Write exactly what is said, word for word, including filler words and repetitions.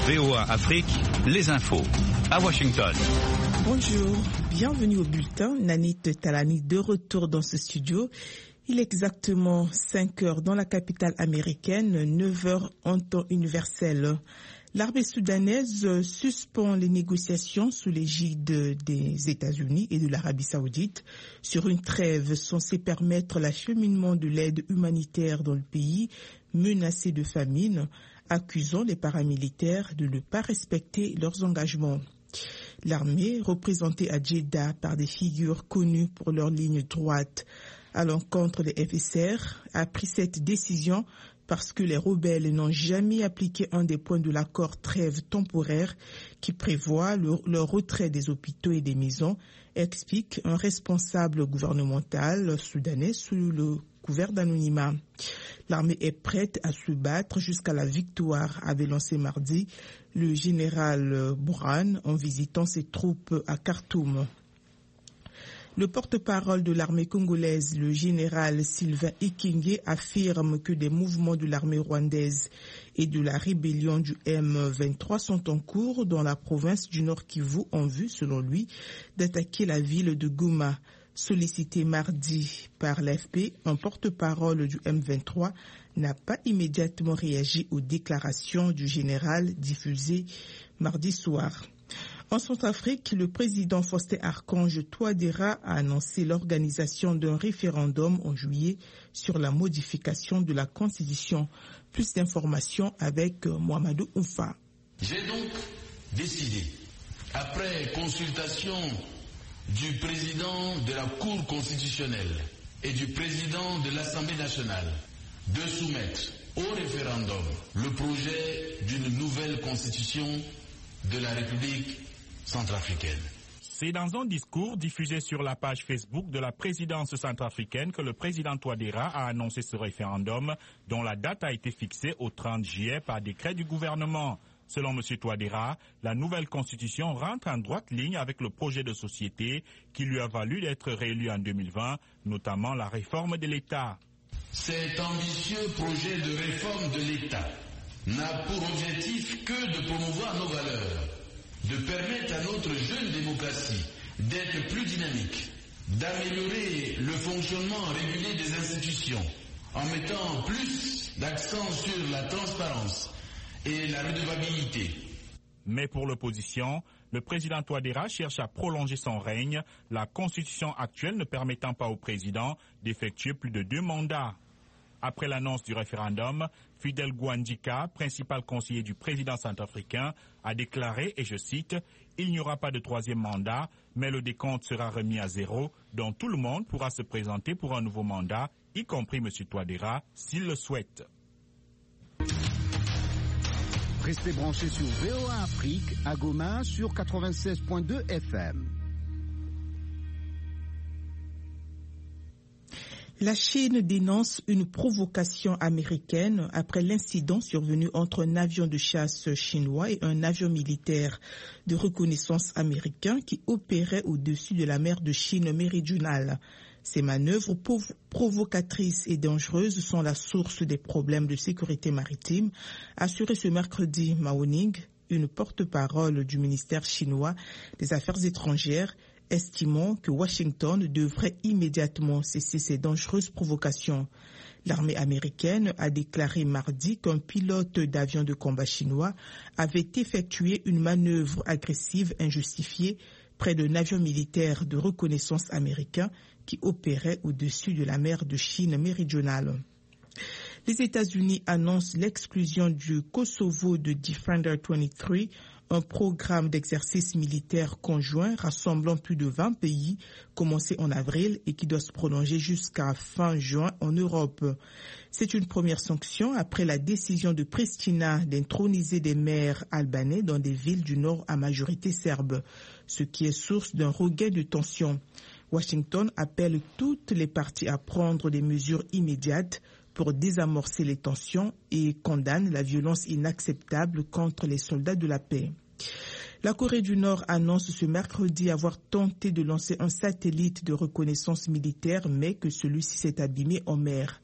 V O A Afrique, les infos. À Washington. Bonjour, bienvenue au bulletin. Nanit Talani de retour dans ce studio. Il est exactement cinq heures dans la capitale américaine, neuf heures en temps universel. L'armée soudanaise suspend les négociations sous l'égide des États-Unis et de l'Arabie saoudite sur une trêve censée permettre l'acheminement de l'aide humanitaire dans le pays menacé de famine, accusant les paramilitaires de ne pas respecter leurs engagements. L'armée, représentée à Jeddah par des figures connues pour leur ligne droite à l'encontre des F S R, a pris cette décision parce que les rebelles n'ont jamais appliqué un des points de l'accord trêve temporaire qui prévoit le, leur retrait des hôpitaux et des maisons, explique un responsable gouvernemental soudanais sous le couvert d'anonymat. L'armée est prête à se battre jusqu'à la victoire, avait lancé mardi le général Burhan en visitant ses troupes à Khartoum. Le porte-parole de l'armée congolaise, le général Sylvain Ekenge, affirme que des mouvements de l'armée rwandaise et de la rébellion du M vingt-trois sont en cours dans la province du Nord Kivu en vue, selon lui, d'attaquer la ville de Goma. Sollicité mardi par l'A F P, un porte-parole du M vingt-trois n'a pas immédiatement réagi aux déclarations du général diffusées mardi soir. En Centrafrique, le président Faustin Archange Touadéra a annoncé l'organisation d'un référendum en juillet sur la modification de la Constitution. Plus d'informations avec Mohamedou Oumfa. J'ai donc décidé, après consultation du président de la Cour constitutionnelle et du président de l'Assemblée nationale, de soumettre au référendum le projet d'une nouvelle constitution de la République centrafricaine. C'est dans un discours diffusé sur la page Facebook de la présidence centrafricaine que le président Touadéra a annoncé ce référendum dont la date a été fixée au trente juillet par décret du gouvernement. Selon M. Touadéra, la nouvelle constitution rentre en droite ligne avec le projet de société qui lui a valu d'être réélu en deux mille vingt, notamment la réforme de l'État. Cet ambitieux projet de réforme de l'État n'a pour objectif que de promouvoir nos valeurs, de permettre à notre jeune démocratie d'être plus dynamique, d'améliorer le fonctionnement régulier des institutions, en mettant plus d'accent sur la transparence et la redevabilité. Mais pour l'opposition, le président Touadéra cherche à prolonger son règne, la constitution actuelle ne permettant pas au président d'effectuer plus de deux mandats. Après l'annonce du référendum, Fidel Gouandjika, principal conseiller du président centrafricain, a déclaré, et je cite, « Il n'y aura pas de troisième mandat, mais le décompte sera remis à zéro, dont tout le monde pourra se présenter pour un nouveau mandat, y compris M. Touadéra, s'il le souhaite. » Restez branchés sur V O A Afrique, à Goma, sur quatre-vingt-seize point deux F M. La Chine dénonce une provocation américaine après l'incident survenu entre un avion de chasse chinois et un avion militaire de reconnaissance américain qui opérait au-dessus de la mer de Chine méridionale. Ces manœuvres provocatrices et dangereuses sont la source des problèmes de sécurité maritime, a assuré ce mercredi Mao Ning, une porte-parole du ministère chinois des Affaires étrangères, estimant que Washington devrait immédiatement cesser ces dangereuses provocations. L'armée américaine a déclaré mardi qu'un pilote d'avion de combat chinois avait effectué une manœuvre agressive injustifiée près d'un avion militaire de reconnaissance américain qui opérait au-dessus de la mer de Chine méridionale. Les États-Unis annoncent l'exclusion du Kosovo de Defender vingt-trois, un programme d'exercice militaire conjoint rassemblant plus de vingt pays, commencé en avril et qui doit se prolonger jusqu'à fin juin en Europe. C'est une première sanction après la décision de Pristina d'introniser des maires albanais dans des villes du nord à majorité serbe, ce qui est source d'un regain de tension. Washington appelle toutes les parties à prendre des mesures immédiates pour désamorcer les tensions et condamne la violence inacceptable contre les soldats de la paix. La Corée du Nord annonce ce mercredi avoir tenté de lancer un satellite de reconnaissance militaire, mais que celui-ci s'est abîmé en mer.